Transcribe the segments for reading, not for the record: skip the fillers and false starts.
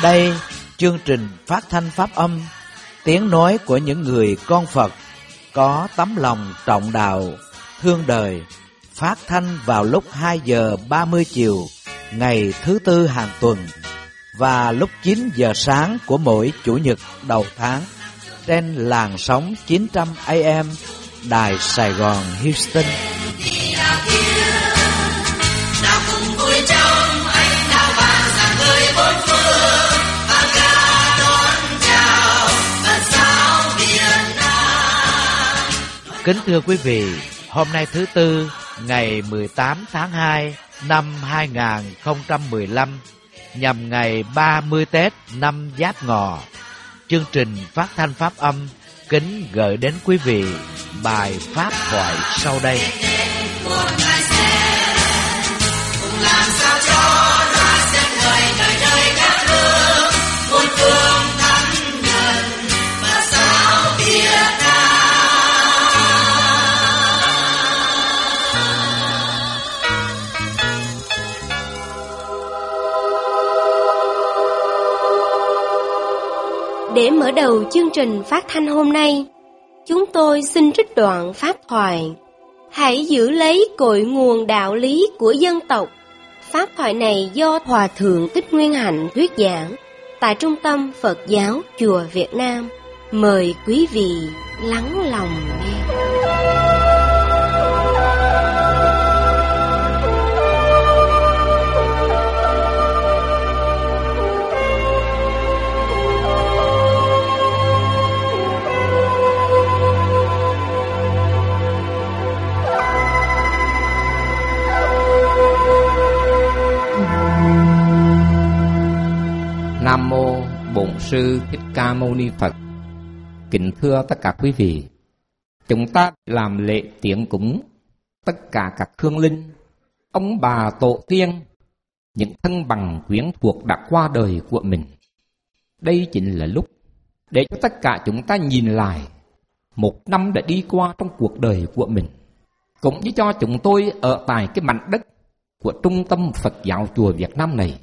Đây, chương trình phát thanh pháp âm, tiếng nói của những người con Phật có tấm lòng trọng đạo, thương đời, phát thanh vào lúc 2 giờ 30 chiều ngày thứ Tư hàng tuần và lúc 9 giờ sáng của mỗi Chủ nhật đầu tháng trên làn sóng 900 AM Đài Sài Gòn Houston. Kính thưa quý vị, hôm nay thứ Tư, ngày 18 tháng 2 năm 2015, nhằm ngày 30 Tết năm Giáp Ngọ, chương trình phát thanh pháp âm kính gửi đến quý vị bài pháp thoại sau đây. Để mở đầu chương trình phát thanh hôm nay, chúng tôi xin trích đoạn pháp thoại: Hãy giữ lấy cội nguồn đạo lý của dân tộc. Pháp thoại này do Hòa Thượng Thích Nguyên Hạnh thuyết giảng tại Trung tâm Phật giáo Chùa Việt Nam. Mời quý vị lắng lòng nghe. Nam mô Bổn Sư Thích Ca Mâu Ni Phật. Kính thưa tất cả quý vị, chúng ta làm lễ tiễn cúng tất cả các hương linh, ông bà tổ tiên, những thân bằng quyến thuộc đã qua đời của mình. Đây chính là lúc để cho tất cả chúng ta nhìn lại một năm đã đi qua trong cuộc đời của mình, cũng như cho chúng tôi ở tại cái mảnh đất của Trung tâm Phật giáo Chùa Việt Nam này,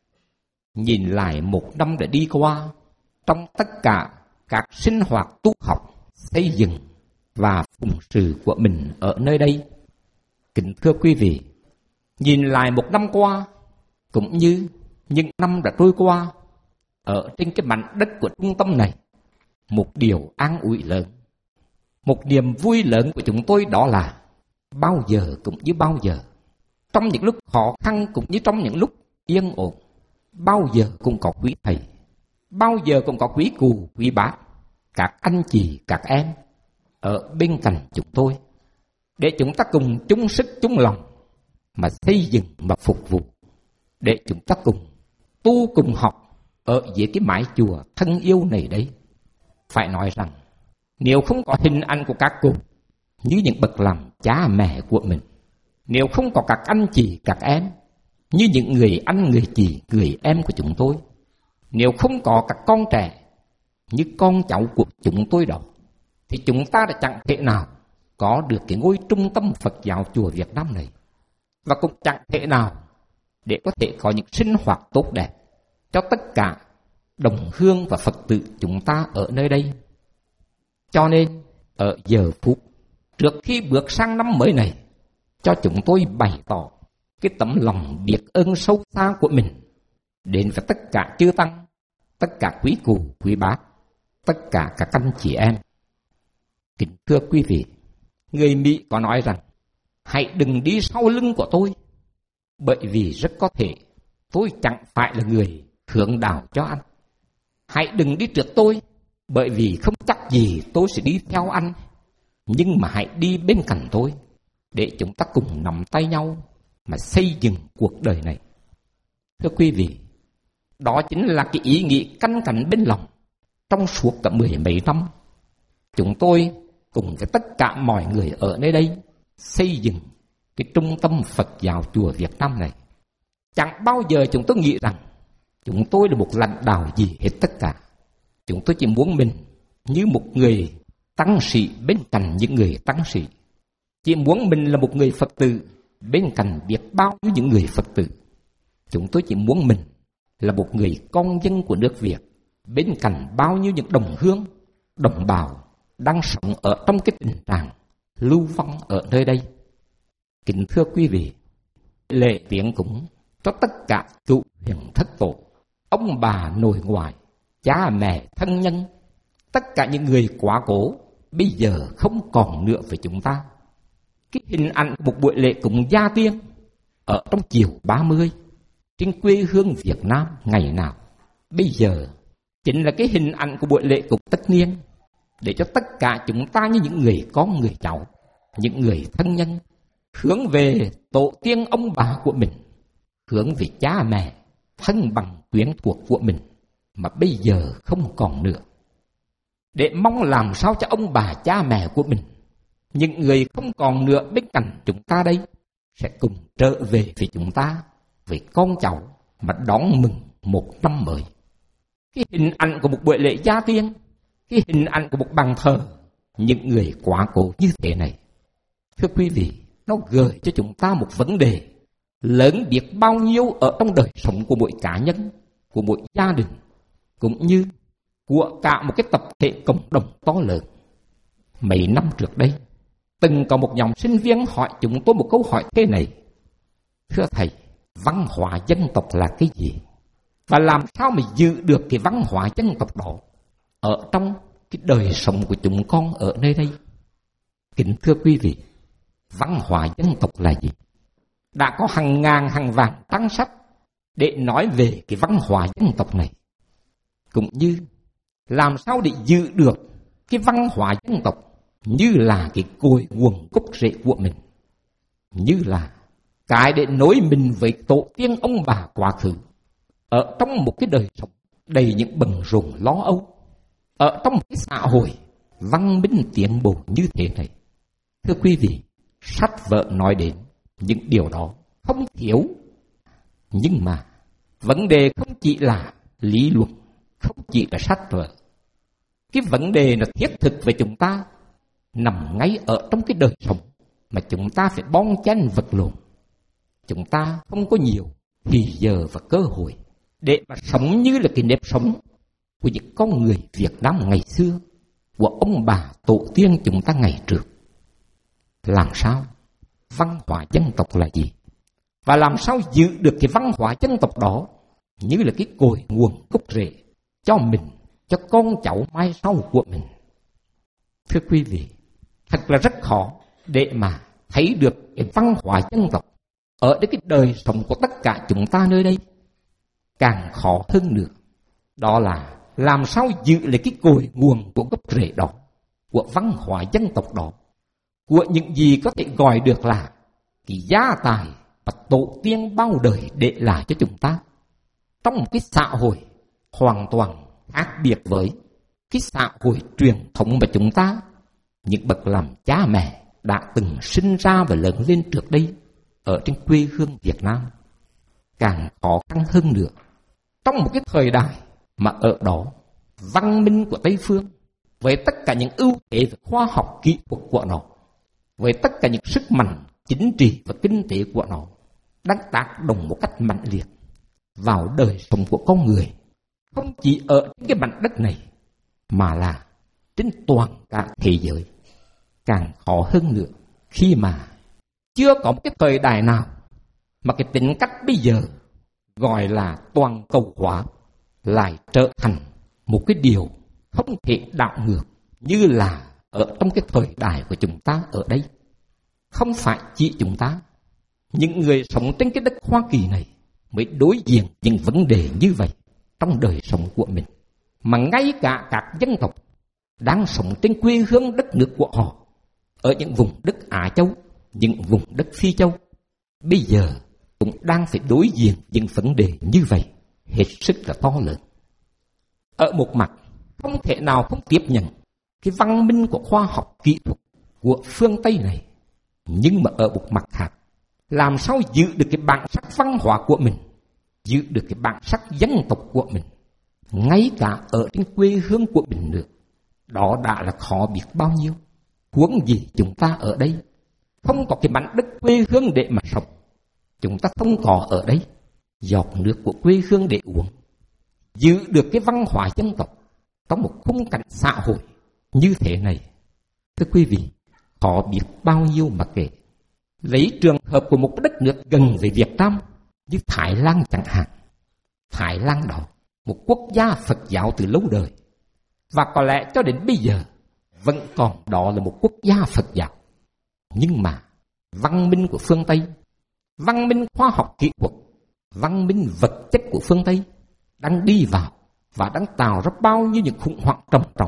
nhìn lại một năm đã đi qua trong tất cả các sinh hoạt tu học, xây dựng và phụng sự của mình ở nơi đây. Kính thưa quý vị, nhìn lại một năm qua cũng như những năm đã trôi qua ở trên cái mảnh đất của trung tâm này, một điều an ủi lớn, một niềm vui lớn của chúng tôi đó là bao giờ cũng như bao giờ, trong những lúc khó khăn cũng như trong những lúc yên ổn, bao giờ cũng có quý thầy, bao giờ cũng có quý cụ, quý bác, các anh chị, các em ở bên cạnh chúng tôi, để chúng ta cùng chung sức chung lòng mà xây dựng và phục vụ, để chúng ta cùng tu cùng học ở dưới cái mái chùa thân yêu này đấy. Phải nói rằng, nếu không có hình ảnh của các cụ như những bậc làm cha mẹ của mình, nếu không có các anh chị, các em như những người anh, người chị, người em của chúng tôi, nếu không có các con trẻ như con cháu của chúng tôi đó, thì chúng ta đã chẳng thể nào có được cái ngôi trung tâm Phật giáo Chùa Việt Nam này, và cũng chẳng thể nào để có thể có những sinh hoạt tốt đẹp cho tất cả đồng hương và Phật tử chúng ta ở nơi đây. Cho nên ở giờ phút trước khi bước sang năm mới này, cho chúng tôi bày tỏ cái tấm lòng biết ơn sâu xa của mình đến với tất cả chư tăng, tất cả quý cụ, quý bác, tất cả các anh chị em. Kính thưa quý vị, người Mỹ có nói rằng, hãy đừng đi sau lưng của tôi, bởi vì rất có thể tôi chẳng phải là người hướng đạo cho anh. Hãy đừng đi trước tôi, bởi vì không chắc gì tôi sẽ đi theo anh, nhưng mà hãy đi bên cạnh tôi, để chúng ta cùng nắm tay nhau mà xây dựng cuộc đời này. Thưa quý vị, đó chính là cái ý nghĩ căn cẩn bên lòng trong suốt cả 10 mấy năm. Chúng tôi cùng với tất cả mọi người ở nơi đây xây dựng cái trung tâm Phật giáo Chùa Việt Nam này. Chẳng bao giờ chúng tôi nghĩ rằng chúng tôi là một lãnh đạo gì hết tất cả. Chúng tôi chỉ muốn mình như một người tăng sĩ bên cạnh những người tăng sĩ. Chỉ muốn mình là một người Phật tử bên cạnh biết bao nhiêu những người Phật tử. Chúng tôi chỉ muốn mình là một người con dân của nước Việt, bên cạnh bao nhiêu những đồng hương, đồng bào đang sống ở trong cái tình trạng lưu vong ở nơi đây. Kính thưa quý vị, lễ viếng cúng cho tất cả cựu huyền thất tổ, ông bà nội ngoại, cha mẹ thân nhân, tất cả những người quá cố bây giờ không còn nữa với chúng ta. Cái hình ảnh một buổi lễ cúng gia tiên ở trong chiều 30 trên quê hương Việt Nam ngày nào, bây giờ chính là cái hình ảnh của buổi lễ cúng tất niên, để cho tất cả chúng ta như những người con người cháu, những người thân nhân hướng về tổ tiên ông bà của mình, hướng về cha mẹ thân bằng quyến thuộc của mình mà bây giờ không còn nữa, để mong làm sao cho ông bà cha mẹ của mình, những người không còn nữa bên cạnh chúng ta đây, sẽ cùng trở về với chúng ta, với con cháu mà đón mừng một năm mới. Cái hình ảnh của một buổi lễ gia tiên, cái hình ảnh của một bàn thờ những người quá cố như thế này, thưa quý vị, nó gợi cho chúng ta một vấn đề lớn biết bao nhiêu ở trong đời sống của mỗi cá nhân, của mỗi gia đình, cũng như của cả một cái tập thể cộng đồng to lớn. Mấy năm trước đây, từng có một nhóm sinh viên hỏi chúng tôi một câu hỏi thế này: thưa thầy, văn hóa dân tộc là cái gì? Và làm sao mà giữ được cái văn hóa dân tộc đó ở trong cái đời sống của chúng con ở nơi đây? Kính thưa quý vị, văn hóa dân tộc là gì? Đã có hàng ngàn hàng vạn trang sách để nói về cái văn hóa dân tộc này, cũng như làm sao để giữ được cái văn hóa dân tộc như là cái cội nguồn gốc rễ của mình, như là cái để nối mình với tổ tiên ông bà quá khứ, ở trong một cái đời sống đầy những bận rộn lo âu, ở trong một cái xã hội văn minh tiến bộ như thế này. Thưa quý vị, sách vở nói đến những điều đó không thiếu, nhưng mà vấn đề không chỉ là lý luận, không chỉ là sách vở. Cái vấn đề là thiết thực về chúng ta nằm ngay ở trong cái đời sống mà chúng ta phải bon chen vật lộn. Chúng ta không có nhiều thì giờ và cơ hội để mà sống như là cái nếp sống của những con người Việt Nam ngày xưa, của ông bà tổ tiên chúng ta ngày trước. Làm sao văn hóa dân tộc là gì? Và làm sao giữ được cái văn hóa dân tộc đó như là cái cội nguồn gốc rễ cho mình, cho con cháu mai sau của mình? Thưa quý vị, thật là rất khó để mà thấy được cái văn hóa dân tộc ở cái đời sống của tất cả chúng ta nơi đây. Càng khó hơn nữa, đó là làm sao giữ lại cái cội nguồn của gốc rễ đó, của văn hóa dân tộc đó, của những gì có thể gọi được là cái gia tài và tổ tiên bao đời để lại cho chúng ta, trong một cái xã hội hoàn toàn khác biệt với cái xã hội truyền thống mà chúng ta, những bậc làm cha mẹ đã từng sinh ra và lớn lên trước đây ở trên quê hương Việt Nam. Càng khó khăn hơn nữa, trong một cái thời đại mà ở đó văn minh của Tây Phương với tất cả những ưu thế về khoa học kỹ thuật của nó, với tất cả những sức mạnh chính trị và kinh tế của nó đang tác động một cách mạnh liệt vào đời sống của con người, không chỉ ở cái mảnh đất này mà là trên toàn cả thế giới. Càng khó hơn nữa khi mà chưa có một cái thời đại nào mà cái tính cách bây giờ gọi là toàn cầu hóa lại trở thành một cái điều không thể đảo ngược như là ở trong cái thời đại của chúng ta ở đây. Không phải chỉ chúng ta, những người sống trên cái đất Hoa Kỳ này mới đối diện những vấn đề như vậy trong đời sống của mình, mà ngay cả các dân tộc đang sống trên quê hương đất nước của họ ở những vùng đất Á Châu, những vùng đất Phi Châu, bây giờ cũng đang phải đối diện những vấn đề như vậy hết sức là to lớn. Ở một mặt, không thể nào không tiếp nhận cái văn minh của khoa học kỹ thuật của phương Tây này, nhưng mà ở một mặt khác, làm sao giữ được cái bản sắc văn hóa của mình, giữ được cái bản sắc dân tộc của mình, ngay cả ở trên quê hương của mình nữa, đó đã là khó biết bao nhiêu. Huống gì chúng ta ở đây không có cái mảnh đất quê hương để mà sống, chúng ta không có ở đây giọt nước của quê hương để uống, giữ được cái văn hóa dân tộc trong một khung cảnh xã hội như thế này, thưa quý vị, khó biết bao nhiêu mà kể. Lấy trường hợp của một đất nước gần với Việt Nam như Thái Lan chẳng hạn. Thái Lan đó, một quốc gia Phật giáo từ lâu đời, và có lẽ cho đến bây giờ vẫn còn đó là một quốc gia Phật giáo. Nhưng mà văn minh của phương Tây, văn minh khoa học kỹ thuật, văn minh vật chất của phương Tây đang đi vào và đang tạo ra bao nhiêu những khủng hoảng trầm trọng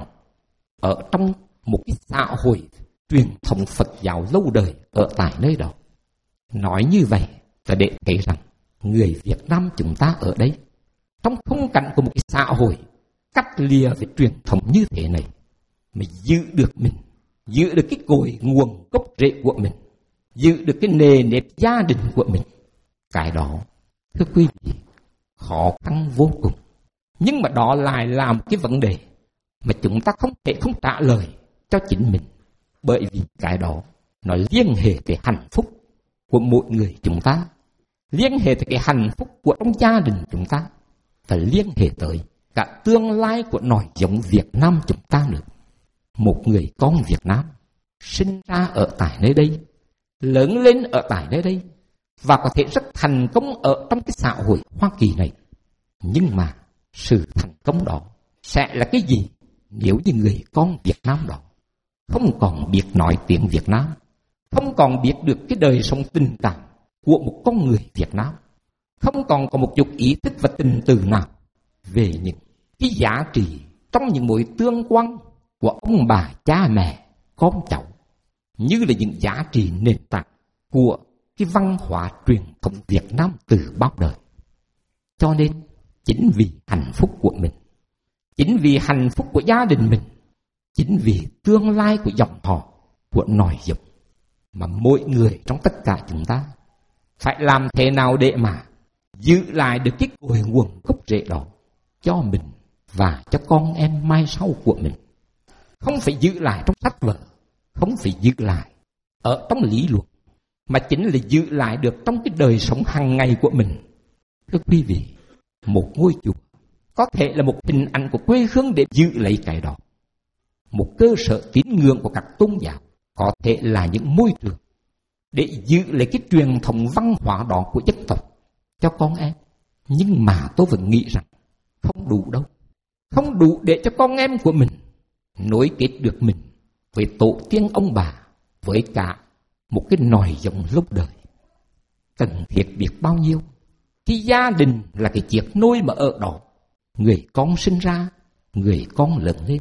ở trong một cái xã hội truyền thống Phật giáo lâu đời ở tại nơi đó. Nói như vậy là để thấy rằng người Việt Nam chúng ta ở đây, trong khung cảnh của một cái xã hội cắt lìa về truyền thống như thế này, mà giữ được mình, giữ được cái cội nguồn gốc rễ của mình, giữ được cái nề nếp gia đình của mình. Cái đó, thưa quý vị, khó khăn vô cùng. Nhưng mà đó lại là một cái vấn đề mà chúng ta không thể không trả lời cho chính mình. Bởi vì cái đó nó liên hệ tới hạnh phúc của mỗi người chúng ta, liên hệ tới cái hạnh phúc của trong gia đình chúng ta, và liên hệ tới cả tương lai của nòi giống Việt Nam chúng ta nữa. Một người con Việt Nam sinh ra ở tại nơi đây, lớn lên ở tại nơi đây, và có thể rất thành công ở trong cái xã hội Hoa Kỳ này. Nhưng mà sự thành công đó sẽ là cái gì nếu như người con Việt Nam đó không còn biết nói tiếng Việt Nam, không còn biết được cái đời sống tình cảm của một con người Việt Nam, không còn có một chút ý thức và tình từ nào về những cái giá trị trong những mối tương quan của ông bà, cha mẹ, con cháu, như là những giá trị nền tảng của cái văn hóa truyền thống Việt Nam từ bao đời. Cho nên chính vì hạnh phúc của mình, chính vì hạnh phúc của gia đình mình, chính vì tương lai của dòng họ, của nòi giống, mà mỗi người trong tất cả chúng ta phải làm thế nào để mà giữ lại được cái cội nguồn gốc rễ đó cho mình và cho con em mai sau của mình. Không phải giữ lại trong sách vở, không phải giữ lại ở trong lý luận, mà chính là giữ lại được trong cái đời sống hàng ngày của mình. Thưa quý vị, một ngôi chùa có thể là một hình ảnh của quê hương để giữ lấy cái đó. Một cơ sở tín ngưỡng của các tôn giáo có thể là những môi trường để giữ lấy cái truyền thống văn hóa đó của dân tộc cho con em. Nhưng mà tôi vẫn nghĩ rằng không đủ đâu. Không đủ để cho con em của mình nối kết được mình với tổ tiên ông bà, với cả một cái nòi giống lâu đời. Cần thiết biết bao nhiêu khi gia đình là cái chiếc nôi mà ở đó người con sinh ra, người con lớn lên.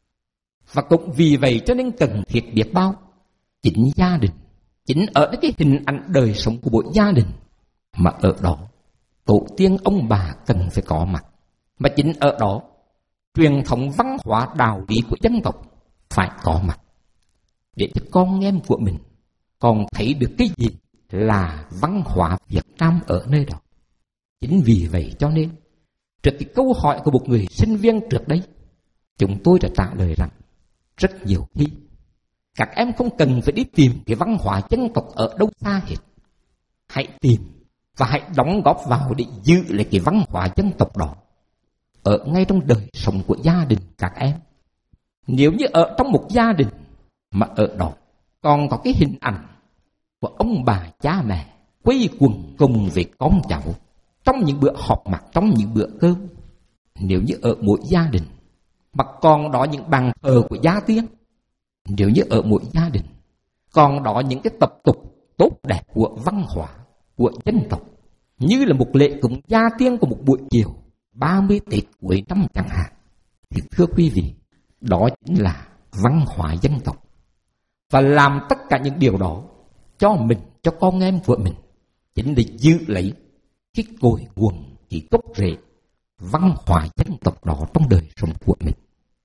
Và cũng vì vậy cho nên cần thiết biết bao chính gia đình, chính ở cái hình ảnh đời sống của mỗi gia đình mà ở đó tổ tiên ông bà cần phải có mặt, mà chính ở đó truyền thống văn hóa đạo lý của dân tộc phải có mặt, để cho con em của mình còn thấy được cái gì là văn hóa Việt Nam ở nơi đó. Chính vì vậy cho nên trước cái câu hỏi của một người sinh viên trước đây, chúng tôi đã trả lời rằng rất nhiều khi các em không cần phải đi tìm cái văn hóa dân tộc ở đâu xa hết. Hãy tìm và hãy đóng góp vào để giữ lại cái văn hóa dân tộc đó ở ngay trong đời sống của gia đình các em. Nếu như ở trong một gia đình mà ở đó còn có cái hình ảnh của ông bà cha mẹ quây quần cùng với con cháu trong những bữa họp mặt, trong những bữa cơm, nếu như ở mỗi gia đình mà còn đó những bàn thờ của gia tiên, nếu như ở mỗi gia đình còn đó những cái tập tục tốt đẹp của văn hóa của dân tộc, như là một lễ cúng gia tiên của một buổi chiều 30 Tết cuối năm chẳng hạn, thì thưa quý vị, đó chính là văn hóa dân tộc. Và làm tất cả những điều đó cho mình, cho con em của mình, chính là giữ lấy cái cội nguồn, cái gốc rễ văn hóa dân tộc đó trong đời sống của mình.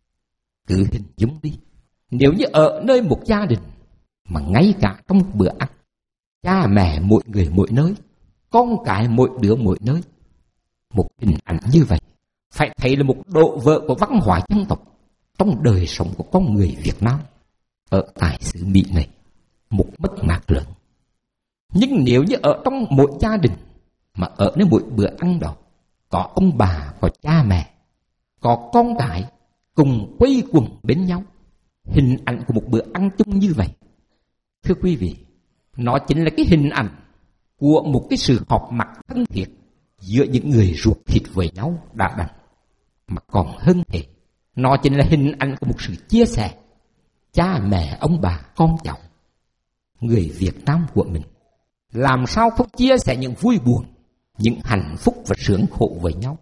Cứ hình dung đi, nếu như ở nơi một gia đình mà ngay cả trong bữa ăn, cha mẹ mỗi người mỗi nơi, con cái mỗi đứa mỗi nơi, một hình ảnh như vậy phải thấy là một độ vỡ của văn hóa dân tộc trong đời sống của con người Việt Nam ở tại xứ Mỹ này, một mất mát lớn. Nhưng nếu như ở trong mỗi gia đình mà ở nơi mỗi bữa ăn đó có ông bà, có cha mẹ, có con cái cùng quây quần bên nhau. Hình ảnh của một bữa ăn chung như vậy, thưa quý vị, nó chính là cái hình ảnh của một cái sự họp mặt thân thiết giữa những người ruột thịt với nhau đã đành. Mà còn hơn thế, nó chính là hình ảnh của một sự chia sẻ cha mẹ, ông bà, con cháu. Người Việt Nam của mình làm sao không chia sẻ những vui buồn, những hạnh phúc và sướng khổ với nhau.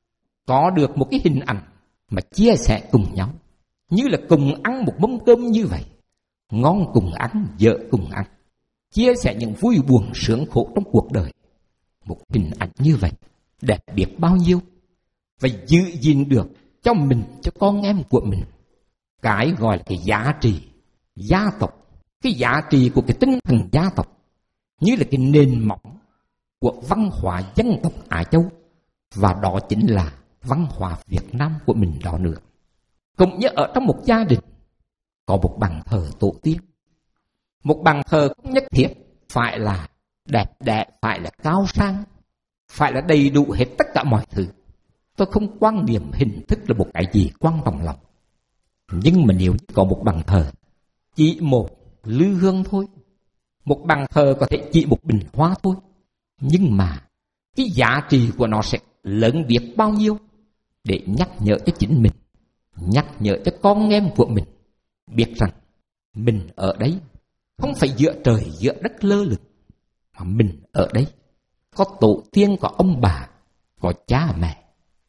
Có được một cái hình ảnh mà chia sẻ cùng nhau, như là cùng ăn một mâm cơm như vậy, ngon cùng ăn, dở cùng ăn, chia sẻ những vui buồn sướng khổ trong cuộc đời. Một hình ảnh như vậy đẹp biết bao nhiêu, và giữ gìn được cho mình, cho con em của mình cái gọi là cái giá trị gia tộc, cái giá trị của cái tinh thần gia tộc, như là cái nền móng của văn hóa dân tộc Á Châu, và đó chính là văn hóa Việt Nam của mình đó nữa. Cũng như ở trong một gia đình có một bàn thờ tổ tiên. Một bàn thờ không nhất thiết phải là đẹp đẽ, phải là cao sang, phải là đầy đủ hết tất cả mọi thứ. Tôi không quan niệm hình thức là một cái gì quan trọng lắm. Nhưng mà nếu có một bàn thờ chỉ một lư hương thôi, một bàn thờ có thể chỉ một bình hoa thôi, nhưng mà cái giá trị của nó sẽ lớn biết bao nhiêu, để nhắc nhở cho chính mình, nhắc nhở cho con em của mình biết rằng mình ở đấy không phải giữa trời giữa đất lơ lửng, mà mình ở đấy có tổ tiên, có ông bà, có cha mẹ.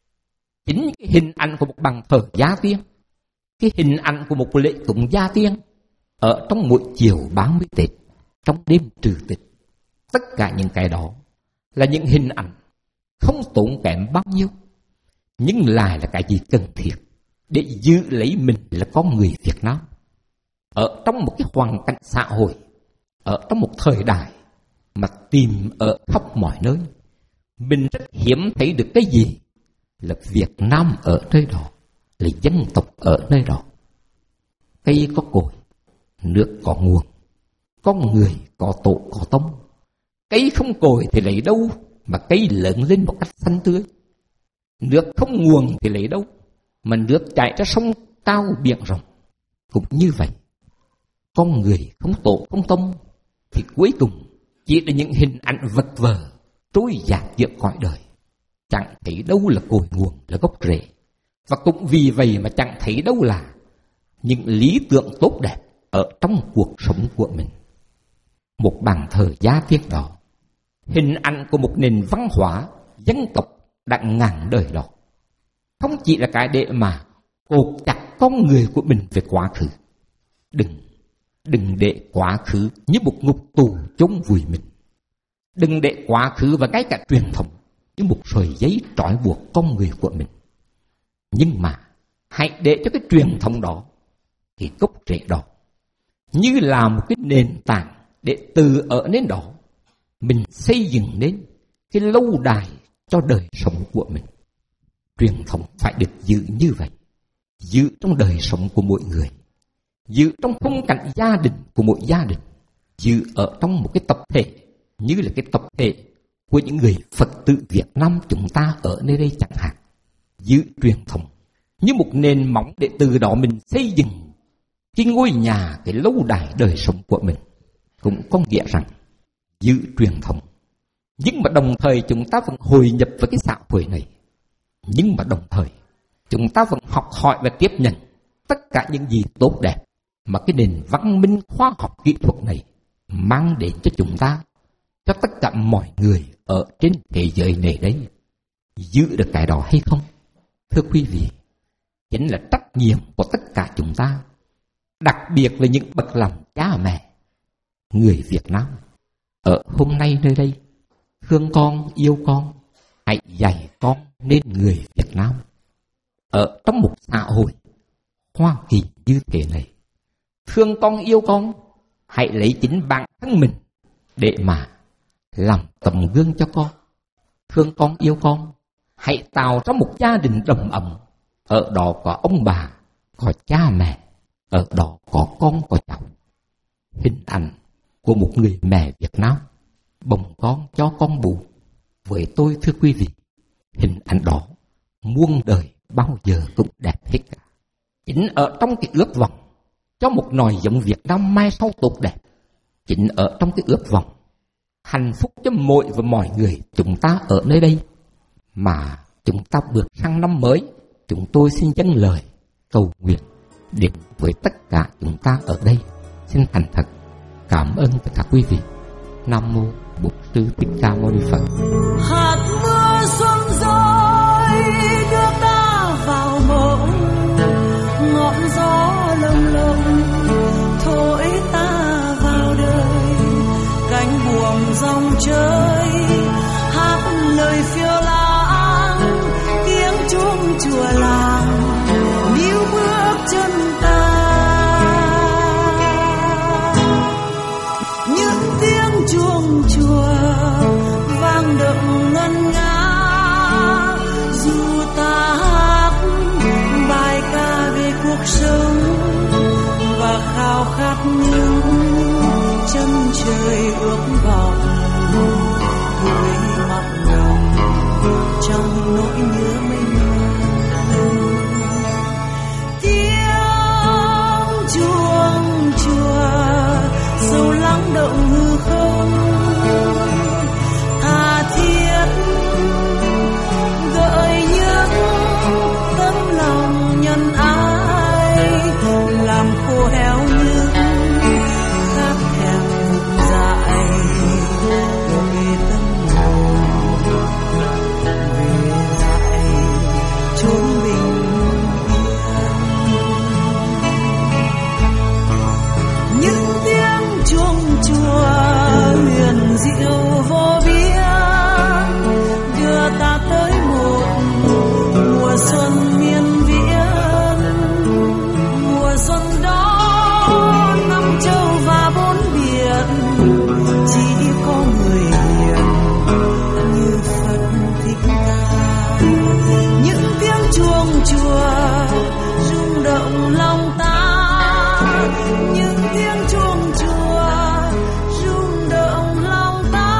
Chính cái hình ảnh của một bàn thờ gia tiên, cái hình ảnh của một lễ cúng gia tiên ở trong mỗi chiều 30 Tết, trong đêm trừ tịch, tất cả những cái đó là những hình ảnh không tốn kém bao nhiêu, nhưng lại là cái gì cần thiết để giữ lấy mình là con người Việt Nam. Ở trong một cái hoàn cảnh xã hội, ở trong một thời đại mà tìm ở khắp mọi nơi, mình rất hiếm thấy được cái gì là Việt Nam ở nơi đó, là dân tộc ở nơi đó. Cây có cội, nước có nguồn, con người có tổ có tông. Cây không cội thì lấy đâu mà cây lớn lên một cách xanh tươi? Nước không nguồn thì lấy đâu mà nước chảy ra sông cao biển rộng? Cũng như vậy, con người không tổ không tông thì cuối cùng chỉ là những hình ảnh vật vờ trôi dạt giữa cõi đời, chẳng thấy đâu là cội nguồn, là gốc rễ. Và cũng vì vậy mà chẳng thấy đâu là những lý tưởng tốt đẹp ở trong cuộc sống của mình. Một bàn thờ gia tiên đó, hình ảnh của một nền văn hóa dân tộc đã ngàn đời đó, không chỉ là cái để mà cột chặt con người của mình về quá khứ. Đừng để quá khứ như một ngục tù chôn vùi mình. Đừng để quá khứ và ngay cả truyền thống như một sợi giấy trói buộc con người của mình. Nhưng mà hãy để cho cái truyền thống đó, cái gốc rễ đó, như là một cái nền tảng để từ ở đến đó mình xây dựng nên cái lâu đài cho đời sống của mình. Truyền thống phải được giữ như vậy, giữ trong đời sống của mỗi người, giữ trong khung cảnh gia đình của mỗi gia đình, giữ ở trong một cái tập thể như là cái tập thể của những người Phật tử Việt Nam chúng ta ở nơi đây chẳng hạn. Giữ truyền thống như một nền móng để từ đó mình xây dựng cái ngôi nhà, cái lâu đài đời sống của mình. Cũng có nghĩa rằng giữ truyền thống, nhưng mà đồng thời chúng ta vẫn hội nhập với cái xã hội này. Nhưng mà đồng thời chúng ta vẫn học hỏi và tiếp nhận tất cả những gì tốt đẹp mà cái nền văn minh khoa học kỹ thuật này mang đến cho chúng ta, cho tất cả mọi người ở trên thế giới này đấy. Giữ được cái đó hay không, thưa quý vị, chính là trách nhiệm của tất cả chúng ta, đặc biệt là những bậc làm cha mẹ. Người Việt Nam ở hôm nay nơi đây, thương con, yêu con, hãy dạy con nên người Việt Nam. Ở trong một xã hội Hoa Kỳ như thế này, thương con, yêu con, hãy lấy chính bản thân mình để mà làm tấm gương cho con. Thương con, yêu con, hãy tạo ra một gia đình đầm ấm. Ở đó có ông bà, có cha mẹ, ở đó có con, có cháu. Hình ảnh của một người mẹ Việt Nam bồng con cho con bú. Với tôi, thưa quý vị, hình ảnh đó muôn đời bao giờ cũng đẹp hết cả. Chính ở trong cái ước vọng cho một nòi giống Việt Nam mai sau tốt đẹp, chính ở trong cái ước vọng hạnh phúc cho mỗi và mọi người chúng ta ở nơi đây mà chúng ta bước sang năm mới. Chúng tôi xin dâng lời cầu nguyện đến với tất cả chúng ta ở đây. Xin thành thật cảm ơn tất cả quý vị. Nam mô Bổn Sư Thích Ca Mâu Ni Phật. Hạt mưa xuân rơi đưa ta vào mộng, ngọn gió lồng lộng thổi ta vào đời, cánh buồm dòng chơi hát lời phiêu lãng, tiếng chuông chùa làng níu bước chân ta. Những tiếng chuông chùa vang đậm ngân nga, dù ta hát bài ca về cuộc sống và khao khát những chân trời ước vọng, vui mặn nồng trong nỗi nhớ mênh mang. Tiếng chuông chùa sâu lắng động hư không, tha thiết gợi những tấm lòng nhân ái, làm khô héo những khát thèm dại, gợi tâm hồn về dại chốn bình yên. Những tiếng chuông chùa huyền diệu vô biên đưa ta tới một mùa xuân miên viễn. Mùa xuân đó năm châu và bốn biển, chỉ có người hiền như Phật Thích Ca. Những tiếng chuông chùa rung động lòng ta, những tiếng chuông chùa rung động lòng ta.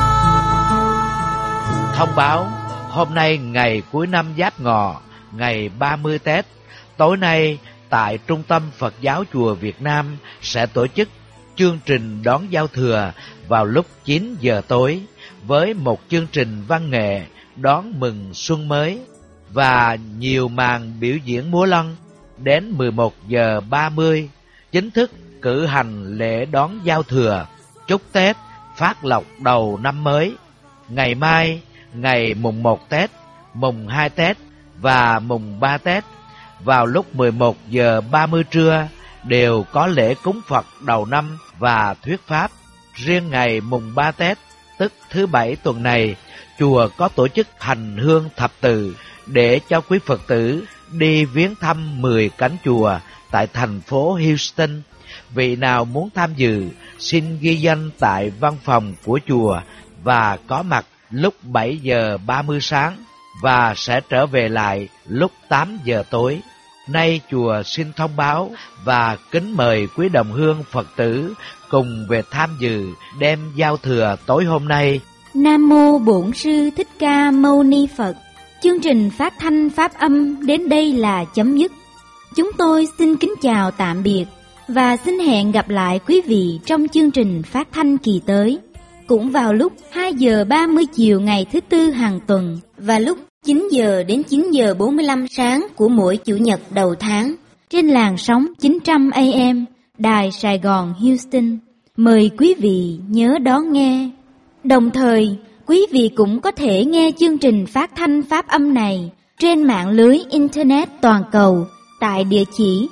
Thông báo, hôm nay ngày cuối năm Giáp Ngọ, ngày 30 Tết, tối nay tại Trung tâm Phật giáo Chùa Việt Nam sẽ tổ chức chương trình đón giao thừa vào lúc 9 giờ tối với một chương trình văn nghệ đón mừng xuân mới và nhiều màn biểu diễn múa lân. Đến 11 giờ 30 chính thức cử hành lễ đón giao thừa, chúc Tết, phát lộc đầu năm mới. Ngày mai, ngày mùng 1 Tết, mùng 2 Tết và mùng 3 Tết, vào lúc 11 giờ 30 trưa đều có lễ cúng Phật đầu năm và thuyết pháp. Riêng ngày mùng 3 Tết, tức thứ Bảy tuần này, chùa có tổ chức hành hương thập tự để cho quý Phật tử đi viếng thăm 10 cánh chùa tại thành phố Houston. Vị nào muốn tham dự, xin ghi danh tại văn phòng của chùa và có mặt lúc 7 giờ 30 sáng và sẽ trở về lại lúc 8 giờ tối. Nay chùa xin thông báo và kính mời quý đồng hương Phật tử cùng về tham dự đêm giao thừa tối hôm nay. Nam mô Bổn Sư Thích Ca Mâu Ni Phật. Chương trình phát thanh pháp âm đến đây là chấm dứt. Chúng tôi xin kính chào tạm biệt và xin hẹn gặp lại quý vị trong chương trình phát thanh kỳ tới, cũng vào lúc 2 giờ 30 chiều ngày thứ Tư hàng tuần và lúc 9 giờ đến 9 giờ 45 sáng của mỗi Chủ nhật đầu tháng trên làn sóng 900 AM Đài Sài Gòn Houston. Mời quý vị nhớ đón nghe. Đồng thời, quý vị cũng có thể nghe chương trình phát thanh pháp âm này trên mạng lưới Internet toàn cầu tại địa chỉ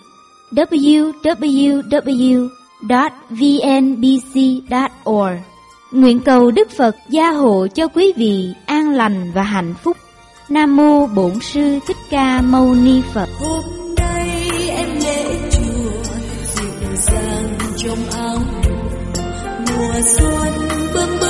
www.vnbc.org. Nguyện cầu Đức Phật gia hộ cho quý vị an lành và hạnh phúc. Nam mô Bổn Sư Thích Ca Mâu Ni Phật. Hôm nay em lễ chùa dịu dàng trong áo mùa xuân bâng bâng.